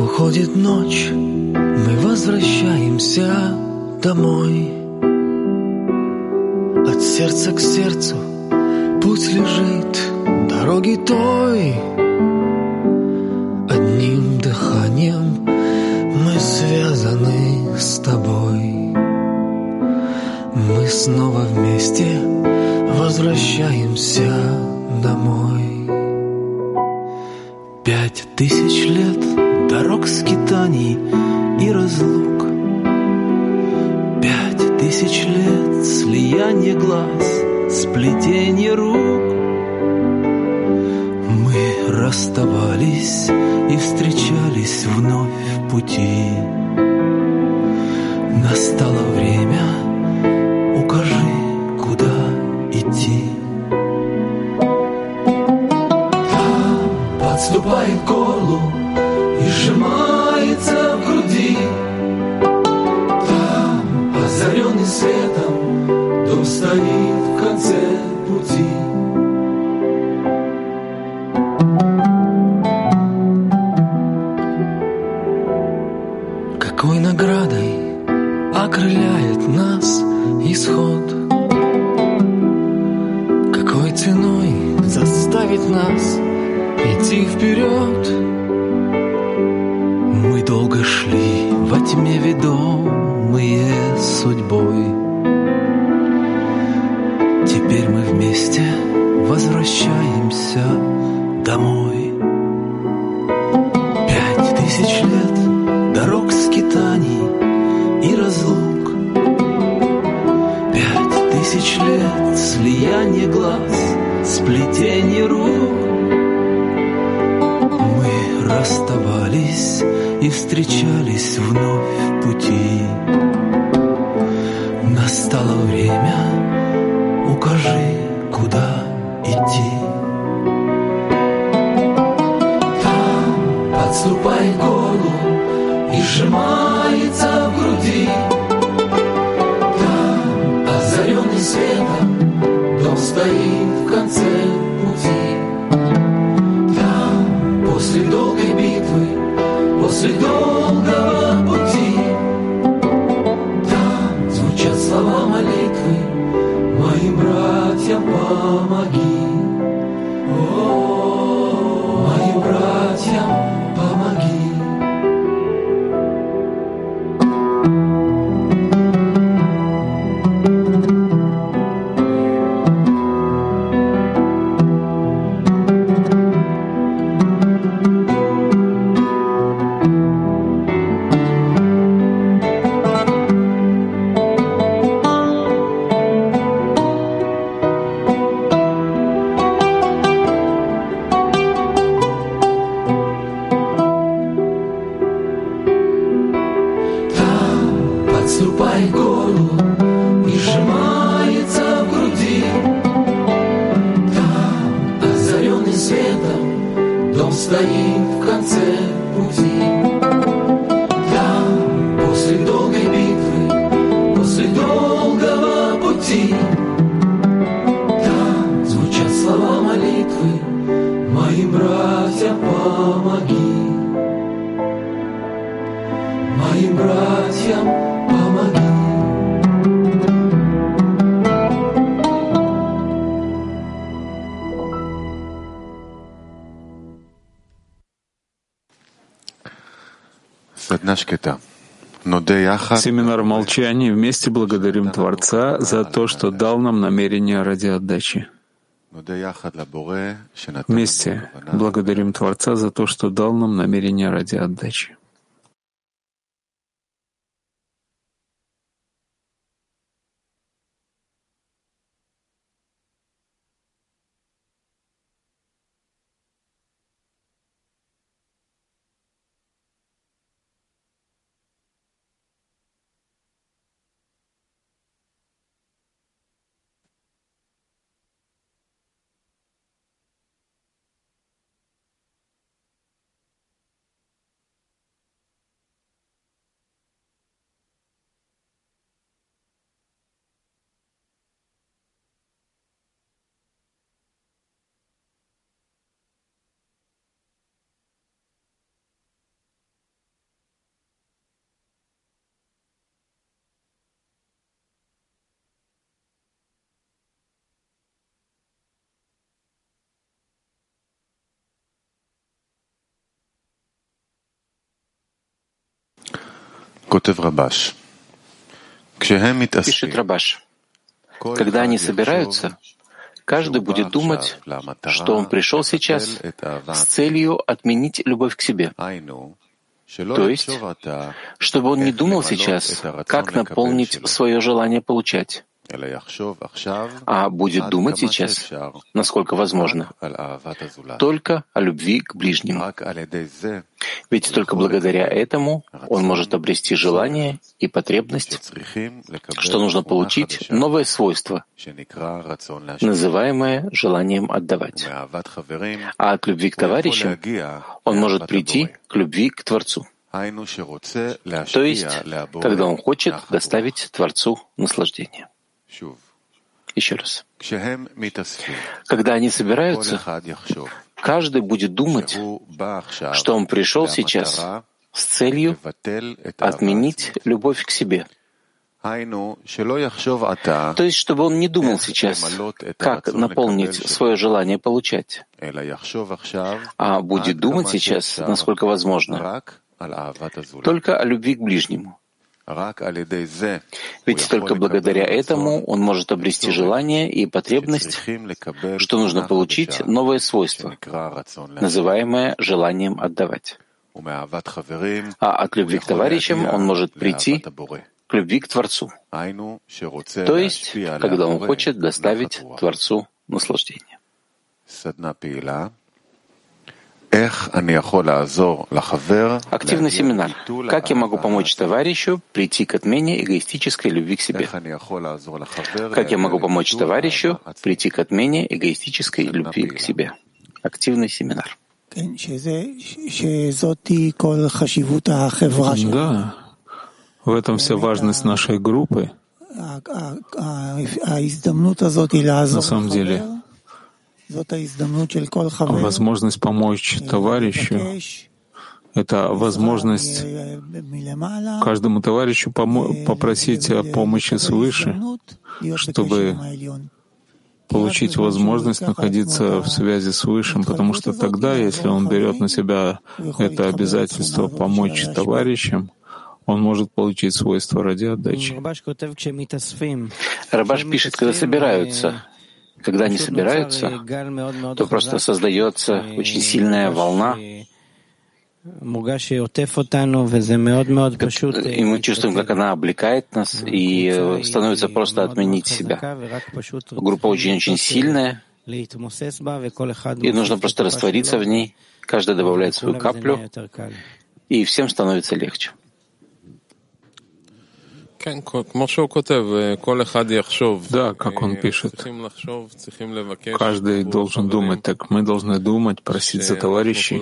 Уходит ночь, мы возвращаемся домой. От сердца к сердцу путь лежит дороги той. Одним дыханием мы связаны с тобой. Мы снова вместе возвращаемся домой. 5000 лет дорог, скитаний и разлук, 5000 лет слияние глаз, сплетение рук. Мы расставались и встречались вновь в пути. Настало время, укажи, куда идти. Там подступает к горлу и сжимается в груди. Там, озаренный светом, дом стоит в конце пути. Какой наградой окрыляет нас исход? Какой ценой заставит нас идти вперед? Мы долго шли во тьме, ведомые судьбой. Теперь мы вместе возвращаемся домой. 5000 лет дорог, скитаний и разлук, 5000 лет слияние глаз, сплетение рук. Мы расставались и встречались вновь в пути. Настало время, укажи, куда идти. Там подступает к горлу и сжимается в груди. Там, озаренный светом, дом стоит в конце пути. Там, после долгой битвы, после долгого пути, там звучат слова молитвы: моим братьям помоги, о, моим братьям помоги. Подступает к горлу и сжимается в груди. Там, озаренный светом, дом стоит в конце пути. Там, после долгой битвы, после долгого пути, там звучат слова молитвы: моим братьям помоги, моим братьям помоги. Семинар молчания. Вместе благодарим Творца за то, что дал нам намерение ради отдачи. Вместе благодарим Творца за то, что дал нам намерение ради отдачи. Пишет Рабаш. Когда они собираются, каждый будет думать, что он пришел сейчас с целью отменить любовь к себе. То есть, чтобы он не думал сейчас, как наполнить свое желание получать, а будет думать сейчас, насколько возможно, только о любви к ближнему. Ведь только благодаря этому он может обрести желание и потребность, что нужно получить новое свойство, называемое желанием отдавать. А от любви к товарищам он может прийти к любви к Творцу. То есть, когда он хочет доставить Творцу наслаждение. Еще раз. Когда они собираются, каждый будет думать, что он пришел сейчас с целью отменить любовь к себе. То есть, чтобы он не думал сейчас, как наполнить свое желание получать, а будет думать сейчас, насколько возможно, только о любви к ближнему. Ведь только благодаря этому он может обрести желание и потребность, что нужно получить новое свойство, называемое желанием отдавать. А от любви к товарищам он может прийти к любви к Творцу, то есть, когда он хочет доставить Творцу наслаждение. Активный семинар. Как я могу помочь товарищу прийти к отмене эгоистической любви к себе? Как я могу помочь товарищу прийти к отмене эгоистической любви к себе? Активный семинар. Да, в этом вся важность нашей группы. На самом деле, возможность помочь товарищу — это возможность каждому товарищу попросить о помощи свыше, чтобы получить возможность находиться в связи с Высшим, потому что тогда, если он берет на себя это обязательство помочь товарищам, он может получить свойства ради отдачи. Рабаш пишет, когда собираются. Когда они собираются, то просто создается очень сильная волна, и мы чувствуем, как она облекает нас, и становится просто отменить себя. Группа очень-очень сильная, и нужно просто раствориться в ней, каждый добавляет свою каплю, и всем становится легче. Да, как он пишет, каждый должен думать, так мы должны думать, просить за товарищей,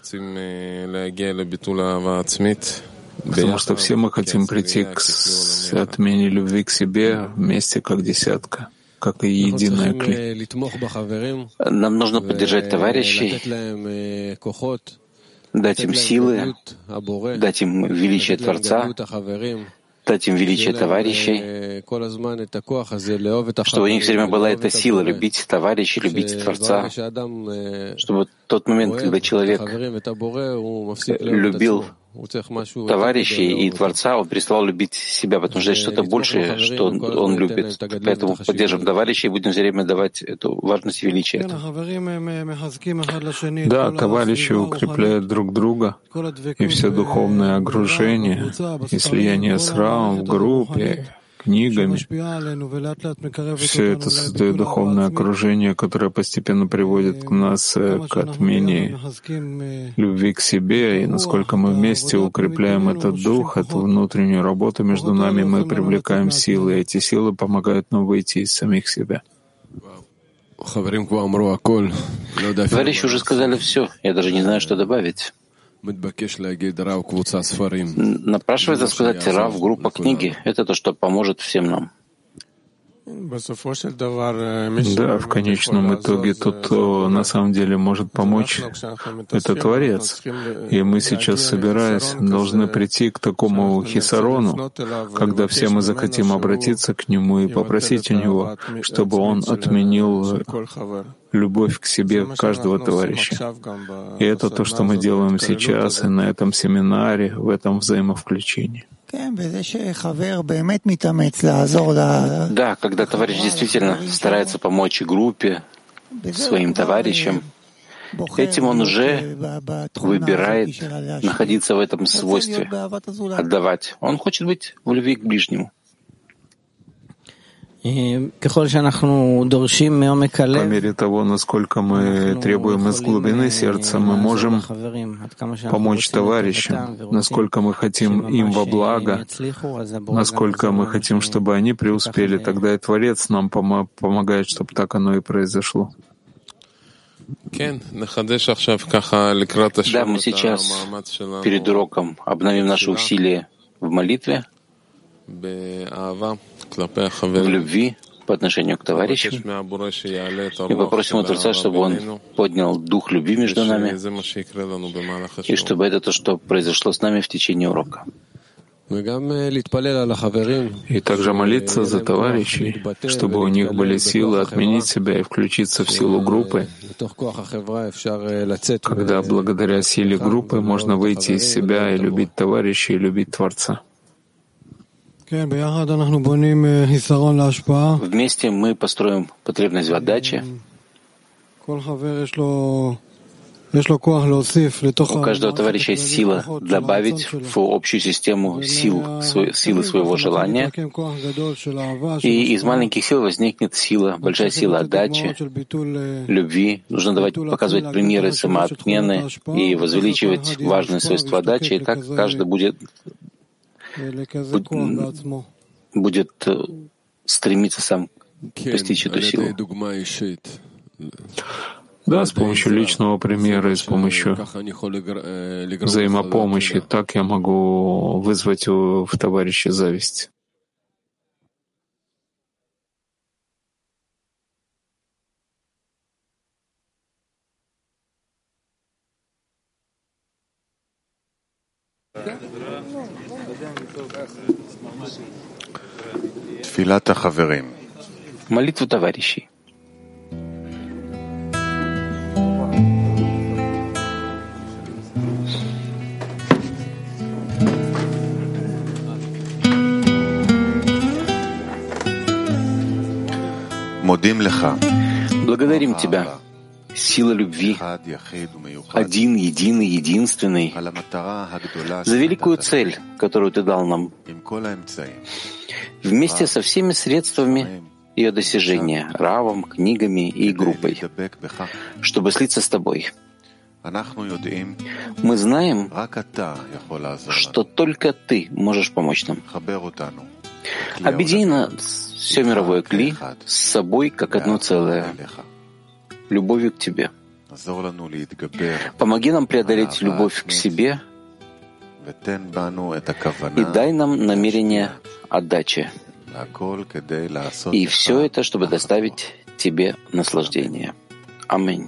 потому что все мы хотим прийти к отмене любви к себе вместе как десятка, как и единая кли. Нам нужно поддержать товарищей, дать им силы, дать им величие Творца, дать им величие товарищей, чтобы у них все время была эта сила любить товарищей, любить Творца, чтобы тот момент, когда человек любил товарищей и Творца, он переставал любить себя, потому что есть что-то большее, что он любит. Поэтому поддержим товарищей и будем все время давать эту важность и величие этого. Да, товарищи укрепляют друг друга, и все духовное окружение, и слияние с Равом в группе, книгами. Все это создает духовное окружение, которое постепенно приводит нас к отмене любви к себе. И насколько мы вместе укрепляем этот дух, эту внутреннюю работу между нами, мы привлекаем силы. И эти силы помогают нам выйти из самих себя. Товарищи уже сказали все. Я даже не знаю, что добавить. Напрашивается сказать Рав, группа книги. Это то, что поможет всем нам. Да, в конечном итоге тот, кто на самом деле может помочь, это Творец. И мы сейчас, собираясь, должны прийти к такому хисарону, когда все мы захотим обратиться к Нему и попросить у Него, чтобы Он отменил любовь к себе каждого товарища. И это то, что мы делаем сейчас и на этом семинаре, в этом взаимовключении. Да, когда товарищ действительно старается помочь группе, своим товарищам, этим он уже выбирает находиться в этом свойстве, отдавать. Он хочет быть в любви к ближнему. По мере того, насколько мы требуем из глубины сердца, мы можем помочь товарищам, насколько мы хотим им во благо, насколько мы хотим, чтобы они преуспели, тогда и Творец нам помогает, чтобы так оно и произошло. Да, мы сейчас перед уроком обновим наши усилия в молитве, в любви по отношению к товарищам, и попросим у Творца, чтобы Он поднял дух любви между нами, и чтобы это то, что произошло с нами в течение урока. И также молиться за товарищей, чтобы у них были силы отменить себя и включиться в силу группы, когда благодаря силе группы можно выйти из себя и любить товарищей, и любить Творца. Вместе мы построим потребность в отдаче. У каждого товарища есть сила добавить в общую систему силы своего желания. И из маленьких сил возникнет сила, большая сила отдачи, любви. Нужно показывать примеры самоотмены и возвеличивать важные свойства отдачи, и так каждый будет стремиться сам постичь эту силу. Да, с помощью личного примера и с помощью взаимопомощи. Так я могу вызвать в товарища зависть. Молитву товарищей. Благодарим Тебя, сила любви, один, единый, единственный, за великую цель, которую Ты дал нам, вместе со всеми средствами ее достижения, равом, книгами и группой, чтобы слиться с Тобой. Мы знаем, что только Ты можешь помочь нам. Объедини нас, все мировое кли, с собой как одно целое, любовью к Тебе. Помоги нам преодолеть любовь к себе и дай нам намерение отдачи. И все это, чтобы доставить Тебе наслаждение. Аминь.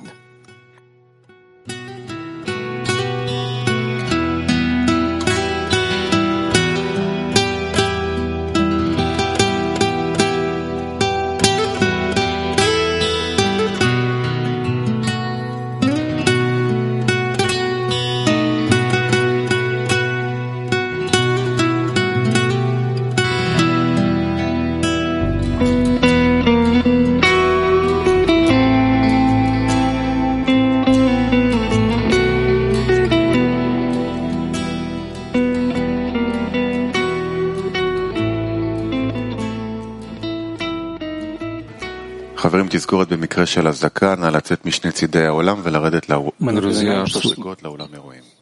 Друзья,